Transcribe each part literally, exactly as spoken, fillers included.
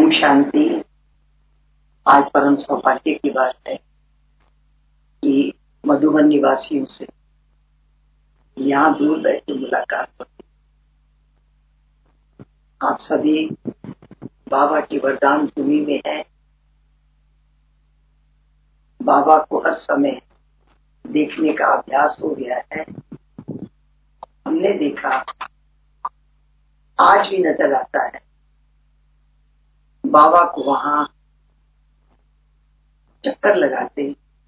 ओम शांति। आज परम सौभाग्य की बात है कि मधुबन निवासियों से यहाँ दूर बैठे मुलाकात होती। आप सभी बाबा की वरदान भूमि में हैं। बाबा को हर समय देखने का अभ्यास हो गया है। हमने देखा, आज भी नजर आता है बाबा को वहां चक्कर लगाते,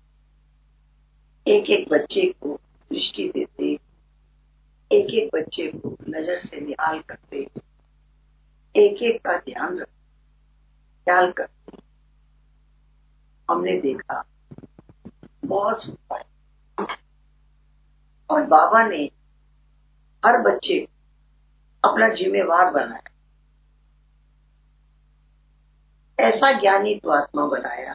एक एक बच्चे को दृष्टि देते, एक एक बच्चे को नजर से निहाल करते, एक एक का ध्यान रख ख्याल करते। हमने देखा बहुत सुख। और बाबा ने हर बच्चे को अपना जिम्मेवार बनाया, ऐसा ज्ञानी तो आत्मा बनाया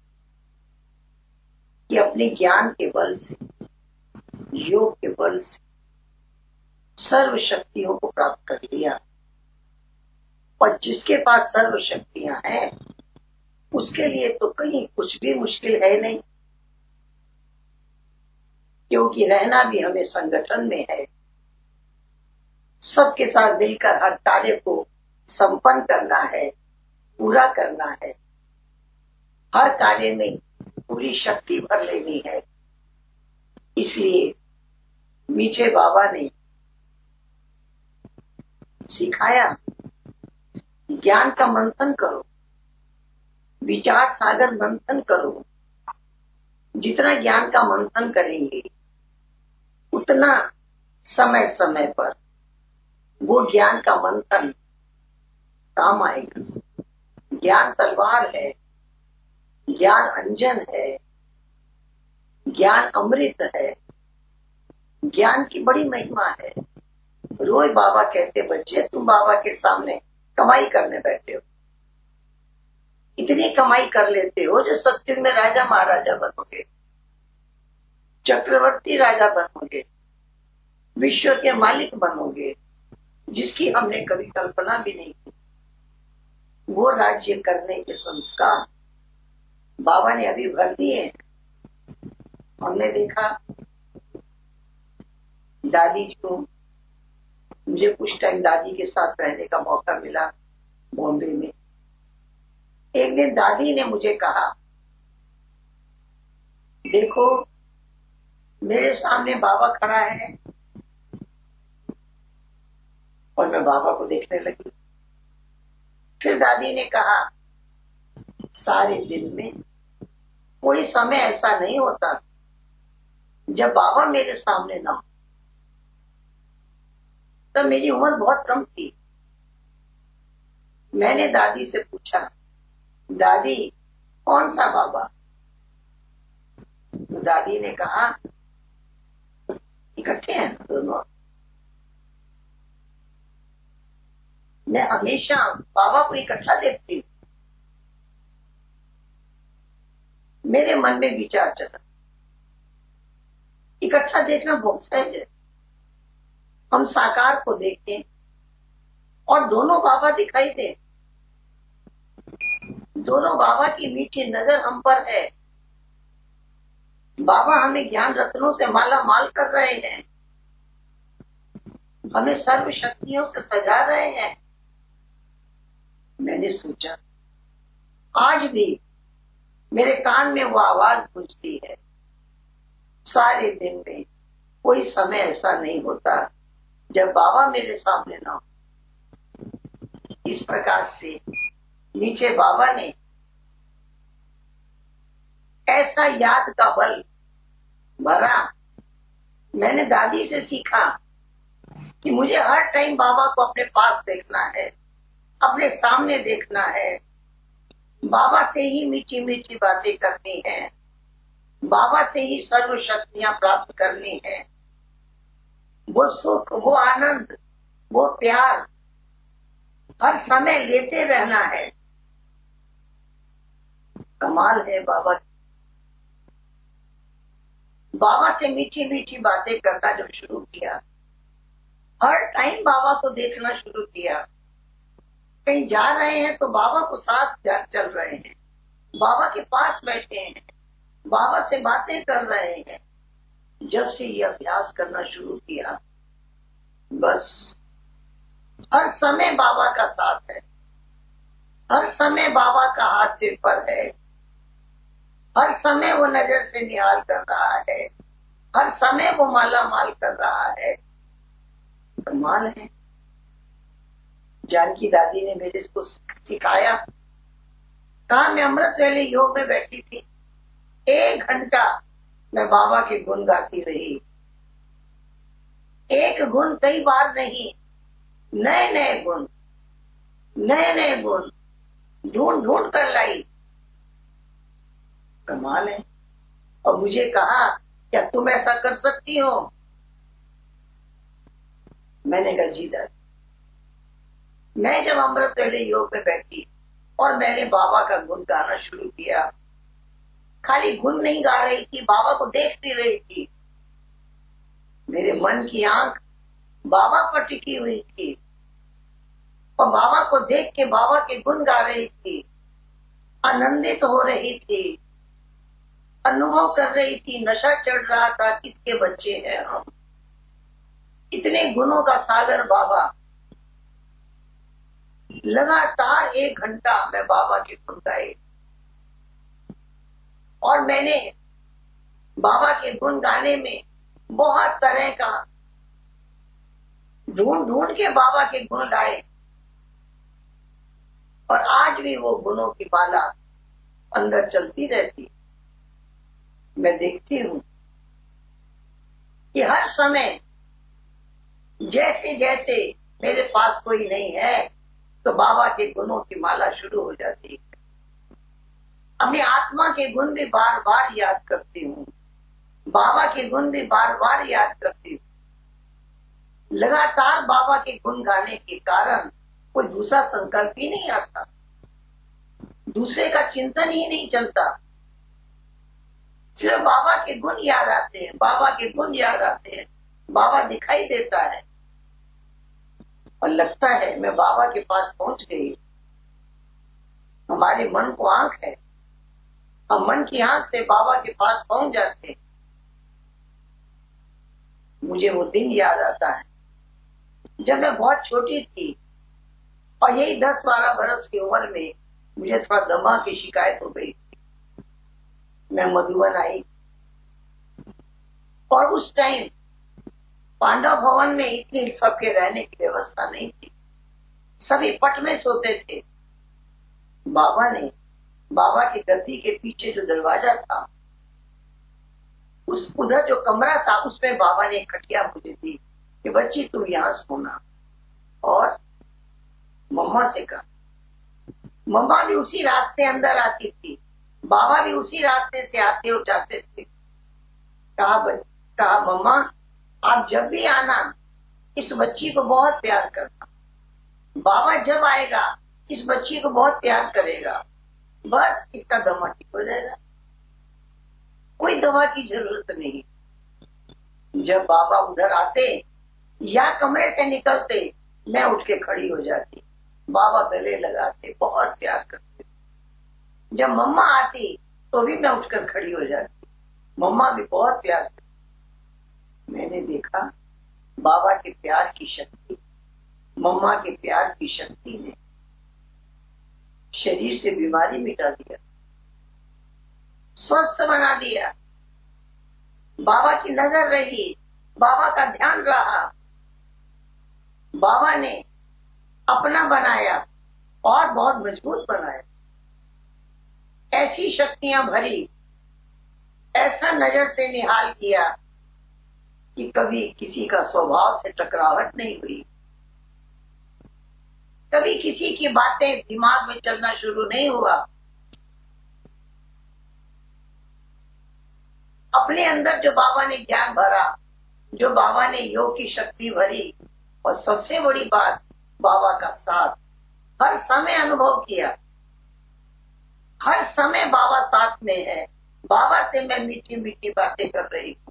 कि अपने ज्ञान के बल से, योग के बल से सर्व शक्तियों को प्राप्त कर लिया। और जिसके पास सर्व शक्तियां हैं उसके लिए तो कहीं कुछ भी मुश्किल है नहीं, क्योंकि रहना भी हमें संगठन में है। सबके साथ मिलकर हर कार्य को संपन्न करना है, पूरा करना है, हर कार्य में पूरी शक्ति भर लेनी है। इसलिए मीठे बाबा ने सिखाया, ज्ञान का मंथन करो, विचार सागर मंथन करो। जितना ज्ञान का मंथन करेंगे उतना समय समय पर वो ज्ञान का मंथन काम आएगा। ज्ञान तलवार है, ज्ञान अंजन है, ज्ञान अमृत है, ज्ञान की बड़ी महिमा है। रोज बाबा कहते, बच्चे तुम बाबा के सामने कमाई करने बैठे हो, इतनी कमाई कर लेते हो जो सत्युग में राजा महाराजा बनोगे, चक्रवर्ती राजा बनोगे, विश्व के मालिक बनोगे, जिसकी हमने कभी कल्पना भी नहीं की। वो राज्य करने के संस्कार बाबा ने अभी भर दिए हैं। हमने देखा दादी जी को, मुझे कुछ टाइम दादी के साथ रहने का मौका मिला बॉम्बे में। एक दिन दादी ने मुझे कहा, देखो मेरे सामने बाबा खड़ा है। और मैं बाबा को देखने लगी। फिर दादी ने कहा, सारे दिन में कोई समय ऐसा नहीं होता जब बाबा मेरे सामने ना हो। तब तो मेरी उम्र बहुत कम थी। मैंने दादी से पूछा, दादी कौन सा बाबा? तो दादी ने कहा, इकट्ठे हैं दोनों। मैं हमेशा बाबा को इकट्ठा देखती हूँ। मेरे मन में विचार चला, इकट्ठा देखना बहुत सहज है। हम साकार को देखें और दोनों बाबा दिखाई दे, दोनों बाबा की मीठी नजर हम पर है। बाबा हमें ज्ञान रत्नों से माला माल कर रहे हैं, हमें सर्व शक्तियों से सजा रहे हैं। मैंने सोचा, आज भी मेरे कान में वो आवाज गूंजती है, सारे दिन में कोई समय ऐसा नहीं होता जब बाबा मेरे सामने ना हो। इस प्रकार से नीचे बाबा ने ऐसा याद का बल भरा। मैंने दादी से सीखा कि मुझे हर टाइम बाबा को अपने पास देखना है, अपने सामने देखना है, बाबा से ही मीठी मीठी बातें करनी है, बाबा से ही सर्व शक्तियां प्राप्त करनी है। वो सुख, वो आनंद, वो प्यार हर समय लेते रहना है। कमाल है बाबा। बाबा से मीठी मीठी बातें करना जब शुरू किया, हर टाइम बाबा को देखना शुरू किया, कहीं जा रहे हैं तो बाबा को साथ जा चल रहे हैं, बाबा के पास बैठे हैं, बाबा से बातें कर रहे हैं। जब से ये अभ्यास करना शुरू किया, बस हर समय बाबा का साथ है, हर समय बाबा का हाथ सिर पर है, हर समय वो नजर से निहाल कर रहा है, हर समय वो माला माल कर रहा है। कमाल है। जानकी दादी ने मेरे को सिखाया, कहा मैं अमृत वेले योग में बैठी थी, एक घंटा मैं बाबा के गुण गाती रही। एक गुण कई बार नहीं, नए नए गुण, नए नए गुण ढूंढ ढूंढ कर लाई। कमाल है। और मुझे कहा, क्या तुम ऐसा कर सकती हो? मैंने कहा जी दादी। मैं जब अमृत वेले योग में बैठी और मैंने बाबा का गुण गाना शुरू किया, खाली गुण नहीं गा रही थी, बाबा को देखती रही थी। मेरे मन की आंख बाबा पर टिकी हुई थी और बाबा को देख के बाबा के गुण गा रही थी, आनंदित हो रही थी, अनुभव कर रही थी। नशा चढ़ रहा था, किसके बच्चे हैं हम। इतने गुणों का सागर बाबा। लगातार एक घंटा मैं बाबा के गुण गाए और मैंने बाबा के गुण गाने में बहुत तरह का ढूंढ ढूंढ के बाबा के गुण गाए। और आज भी वो गुणों की माला अंदर चलती रहती। मैं देखती हूँ कि हर समय जैसे जैसे मेरे पास कोई नहीं है तो बाबा के गुणों की माला शुरू हो जाती है। अपनी आत्मा के गुण भी बार बार याद करती हूँ, बाबा के गुण भी बार बार याद करती हूँ। लगातार बाबा के गुण गाने के कारण कोई दूसरा संकल्प ही नहीं आता, दूसरे का चिंतन ही नहीं चलता। सिर्फ बाबा के गुण याद आते हैं, बाबा के गुण याद आते हैं, बाबा दिखाई देता है और लगता है मैं बाबा के पास पहुंच गई। हमारे मन को आंख है, हम मन की आंख से बाबा के पास पहुंच जाते हैं। मुझे वो दिन याद आता है जब मैं बहुत छोटी थी और यही दस बारह बरस की उम्र में मुझे थोड़ा दमा की शिकायत हो गई। मैं मधुबन आई और उस टाइम पांडव भवन में इतनी सबके रहने की व्यवस्था नहीं थी, सभी पट में सोते थे। बाबा ने, बाबा की गद्दी के पीछे जो दरवाजा था, उस उधर जो कमरा था उसमें बाबा ने खटिया मुझे दी कि बच्ची तू यहाँ सोना। और मम्मा से कहा, मम्मा भी उसी रास्ते अंदर आती थी, बाबा भी उसी रास्ते से आते और जाते थे। कहा कहा मम्मा आप जब भी आना इस बच्ची को बहुत प्यार करना, बाबा जब आएगा इस बच्ची को बहुत प्यार करेगा, बस इसका दमा ठीक हो जाएगा, कोई दवा की जरूरत नहीं। जब बाबा उधर आते या कमरे से निकलते मैं उठ के खड़ी हो जाती, बाबा गले लगाते, बहुत प्यार करते। जब मम्मा आती तो भी मैं उठकर खड़ी हो जाती, मम्मा भी बहुत प्यार करती। मैंने देखा बाबा के प्यार की शक्ति, मम्मा के प्यार की शक्ति ने शरीर से बीमारी मिटा दिया, स्वस्थ बना दिया। बाबा की नजर रही, बाबा का ध्यान रहा, बाबा ने अपना बनाया और बहुत मजबूत बनाया। ऐसी शक्तियां भरी, ऐसा नजर से निहाल किया कि कभी किसी का स्वभाव से टकराहट नहीं हुई, कभी किसी की बातें दिमाग में चलना शुरू नहीं हुआ। अपने अंदर जो बाबा ने ज्ञान भरा, जो बाबा ने योग की शक्ति भरी, और सबसे बड़ी बात बाबा का साथ हर समय अनुभव किया। हर समय बाबा साथ में है, बाबा से मैं मीठी मीठी बातें कर रही हूँ।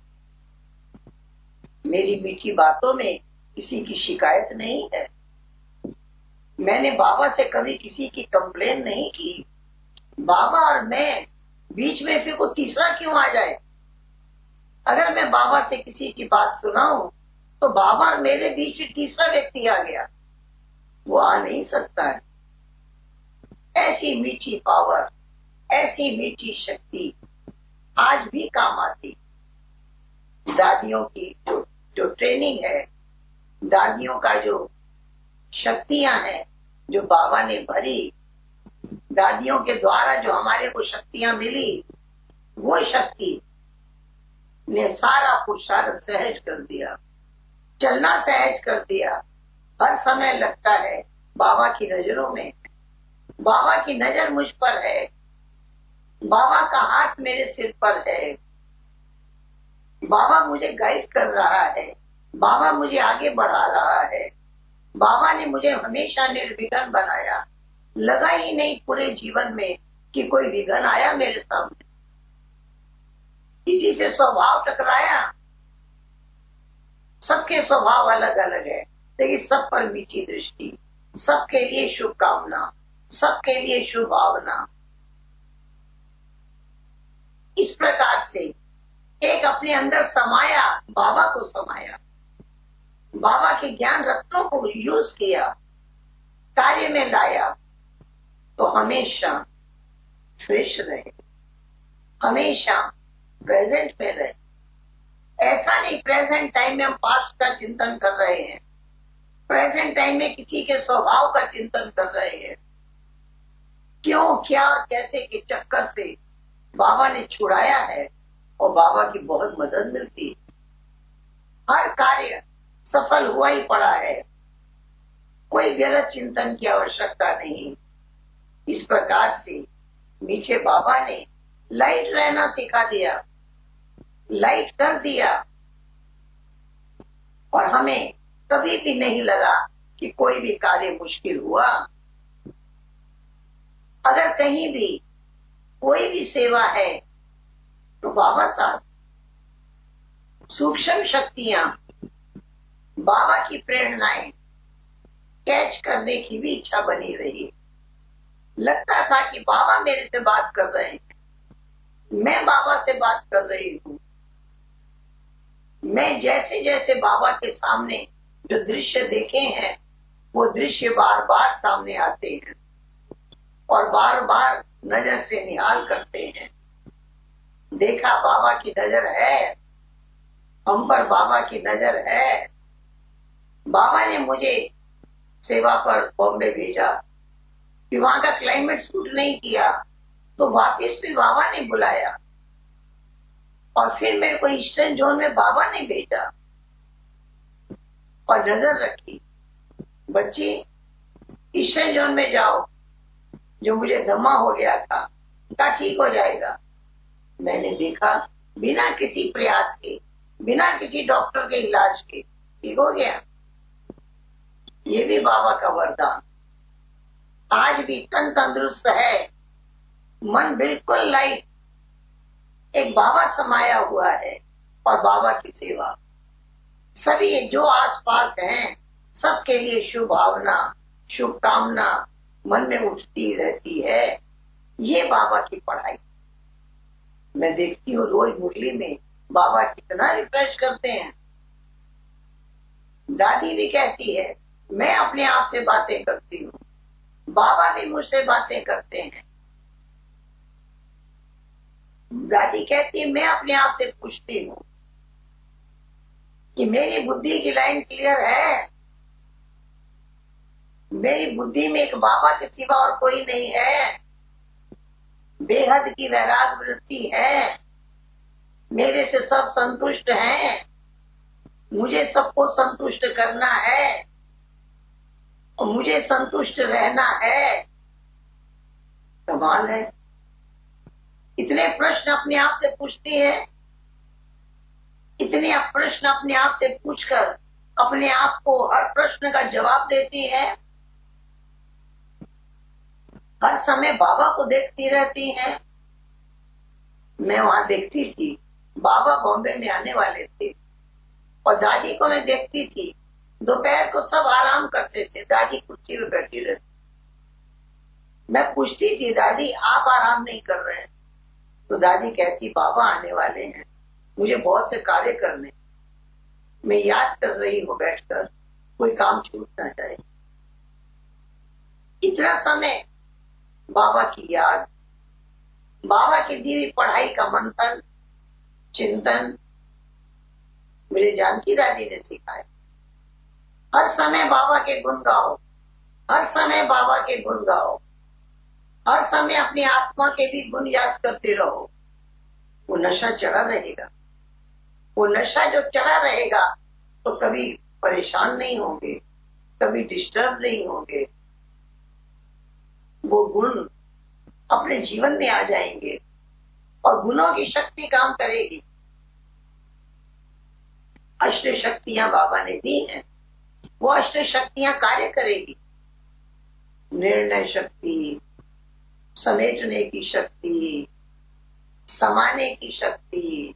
मेरी मीठी बातों में किसी की शिकायत नहीं है। मैंने बाबा से कभी किसी की कंप्लेन नहीं की। बाबा और मैं बीच में फिर को तीसरा क्यों आ जाए? अगर मैं बाबा से किसी की बात सुनाऊं तो बाबा और मेरे बीच में तीसरा व्यक्ति आ गया, वो आ नहीं सकता है। ऐसी मीठी पावर, ऐसी मीठी शक्ति आज भी काम आती। दादियों की जो जो ट्रेनिंग है, दादियों का जो शक्तियां हैं जो बाबा ने भरी, दादियों के द्वारा जो हमारे को शक्तियां मिली, वो शक्ति ने सारा पुरुषार्थ सहज कर दिया, चलना सहज कर दिया। हर समय लगता है बाबा की नजरों में, बाबा की नजर मुझ पर है, बाबा का हाथ मेरे सिर पर है, बाबा मुझे गाइड कर रहा है, बाबा मुझे आगे बढ़ा रहा है। बाबा ने मुझे हमेशा निर्विघ्न बनाया। लगा ही नहीं पूरे जीवन में कि कोई विघ्न आया मेरे सामने, किसी से स्वभाव टकराया। सबके स्वभाव अलग अलग है, लेकिन सब पर मीठी दृष्टि, सबके लिए शुभकामना, सबके लिए शुभ भावना। इस प्रकार से एक अपने अंदर समाया, बाबा को समाया, बाबा के ज्ञान रत्नों को यूज किया, कार्य में लाया, तो हमेशा फ्रेश रहे, हमेशा प्रेजेंट में रहे। ऐसा नहीं प्रेजेंट टाइम में हम पास्ट का चिंतन कर रहे हैं, प्रेजेंट टाइम में किसी के स्वभाव का चिंतन कर रहे हैं। क्यों, क्या और कैसे के चक्कर से बाबा ने छुड़ाया है और बाबा की बहुत मदद मिलती है। हर कार्य सफल हुआ ही पड़ा है, कोई व्यर्थ चिंतन की आवश्यकता नहीं। इस प्रकार से मीठे बाबा ने लाइट रहना सिखा दिया, लाइट कर दिया, और हमें कभी भी नहीं लगा कि कोई भी कार्य मुश्किल हुआ। अगर कहीं भी कोई भी सेवा है तो बाबा साहब सूक्ष्म शक्तियां, बाबा की प्रेरणाएं कैच करने की भी इच्छा बनी रही। लगता था कि बाबा मेरे से बात कर रहे हैं, मैं बाबा से बात कर रही हूँ। मैं जैसे जैसे बाबा के सामने जो दृश्य देखे हैं, वो दृश्य बार बार सामने आते हैं और बार बार नजर से निहाल करते हैं। देखा बाबा की नजर है, हम पर बाबा की नजर है। बाबा ने मुझे सेवा पर बॉम्बे भेजा, कि वहां का क्लाइमेट सूट नहीं किया, तो वापिस भी बाबा ने बुलाया और फिर मेरे को ईस्टर्न जोन में बाबा ने भेजा और नजर रखी, बच्ची ईस्टर्न जोन में जाओ, जो मुझे दमा हो गया था क्या ठीक हो जाएगा। मैंने देखा बिना किसी प्रयास के, बिना किसी डॉक्टर के इलाज के ठीक हो गया। ये भी बाबा का वरदान। आज भी तन तंदुरुस्त है, मन बिल्कुल लाइट, एक बाबा समाया हुआ है और बाबा की सेवा। सभी जो आसपास हैं सबके लिए शुभ भावना, शुभकामना मन में उठती रहती है। ये बाबा की पढ़ाई मैं देखती हूँ रोज मुरली में, बाबा कितना रिफ्रेश करते हैं। दादी भी कहती है मैं अपने आप से बातें करती हूँ, बाबा भी मुझसे बातें करते हैं। दादी कहती है मैं अपने आप से पूछती हूँ कि मेरी बुद्धि की लाइन क्लियर है, मेरी बुद्धि में एक बाबा के सिवा और कोई नहीं है, बेहद की वैराग वृत्ति है, मेरे से सब संतुष्ट हैं, मुझे सबको संतुष्ट करना है और मुझे संतुष्ट रहना है। कमाल है। इतने प्रश्न अपने आप से पूछती है, इतने प्रश्न अपने आप से पूछकर अपने आप को हर प्रश्न का जवाब देती है। हर समय बाबा को देखती रहती है। मैं वहां देखती थी, बाबा बॉम्बे में आने वाले थे और दादी को मैं देखती थी, दोपहर को सब आराम करते थे, दादी कुर्सी में बैठी रहती। मैं पूछती थी, दादी आप आराम नहीं कर रहे हैं? तो दादी कहती, बाबा आने वाले हैं, मुझे बहुत से कार्य करने, मैं याद कर रही हूँ बैठकर, कोई काम छूट ना जाए। इतना समय बाबा की याद, बाबा की दी हुई पढ़ाई का मंथन चिंतन मेरे जानकी दादी ने सिखाया। हर समय बाबा के गुण गाओ, हर समय बाबा के गुण गाओ, हर समय अपनी आत्मा के भी गुण याद करते रहो। वो नशा चढ़ा रहेगा, वो नशा जो चढ़ा रहेगा तो कभी परेशान नहीं होंगे, कभी डिस्टर्ब नहीं होंगे, वो गुण अपने जीवन में आ जाएंगे और गुणों की शक्ति काम करेगी। अष्ट शक्तियां बाबा ने दी हैं, वो अष्ट शक्तियां कार्य करेगी। निर्णय शक्ति, समेटने की शक्ति, समाने की शक्ति,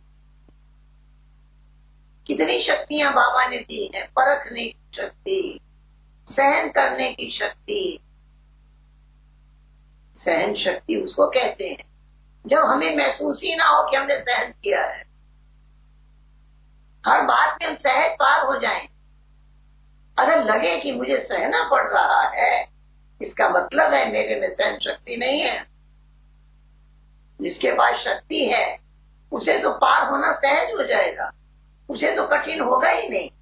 कितनी शक्तियां बाबा ने दी हैं। परखने की शक्ति, सहन करने की शक्ति। सहन शक्ति उसको कहते हैं जब हमें महसूस ही ना हो कि हमने सहन किया है। हर बात में हम सहज पार हो जाएं। अगर लगे कि मुझे सहना पड़ रहा है, इसका मतलब है मेरे में सहन शक्ति नहीं है। जिसके पास शक्ति है उसे तो पार होना सहज हो जाएगा, उसे तो कठिन होगा ही नहीं।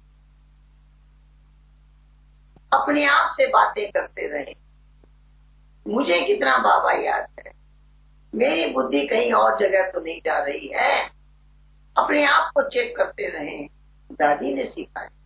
अपने आप से बातें करते रहे, मुझे कितना बाबा याद है, मेरी बुद्धि कहीं और जगह तो नहीं जा रही है। अपने आप को चेक करते रहे, दादी ने सिखाया।